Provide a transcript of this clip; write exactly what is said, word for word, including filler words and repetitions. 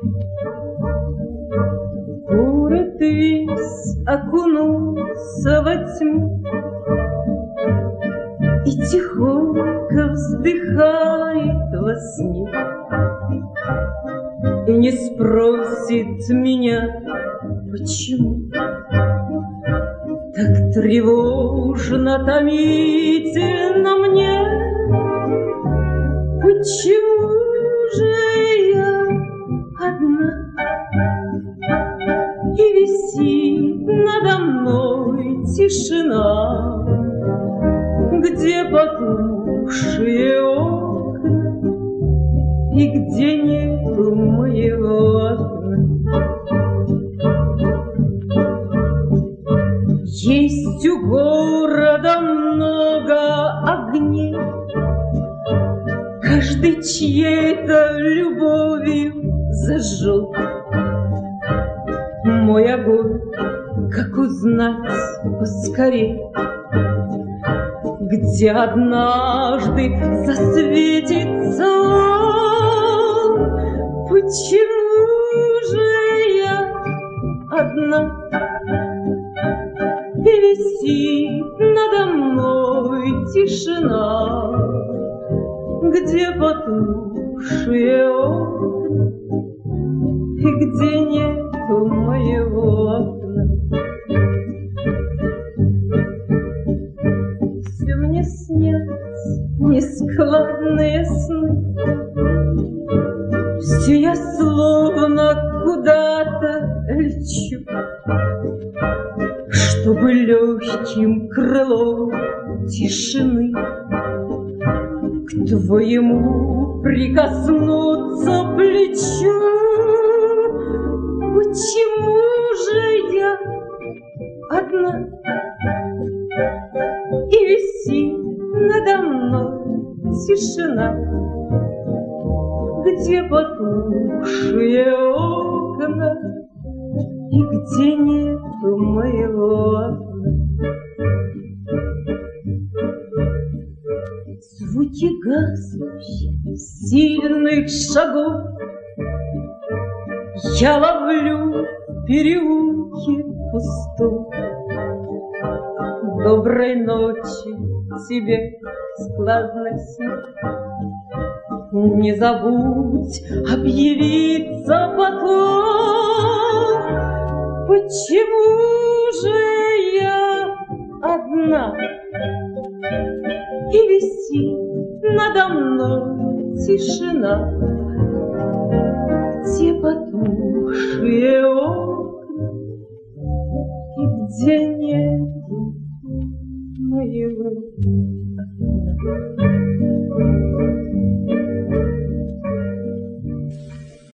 Город весь окунулся во тьму и тихонько вздыхает во сне, и не спросит меня, почему так тревожно, томительно мне. Почему же я одна, и висит надо мной тишина, где потухшие окна и где нету моего окна? Есть у города много огней, каждый чьей-то любовью зажжет. Мой огонь, как узнать поскорей, где однажды засветится он? Почему же я одна, и висит надо мной тишина, где потухшие окна и где нету моего окна? Все мне снятся нескладные сны, все я словно куда-то лечу, чтобы легким крылом тишины к твоему прикоснуться плечу. Почему же я одна, и висит надо мной тишина, где потухшие окна и где нету моего окна? Звуки гаснущих сильных шагов я ловлю в переулке пустом. Доброй ночи тебе, складных снов. Не забудь объявиться потом. Почему же я одна, и висит надо мной тишина, где потухшие окна и где нету моего окна?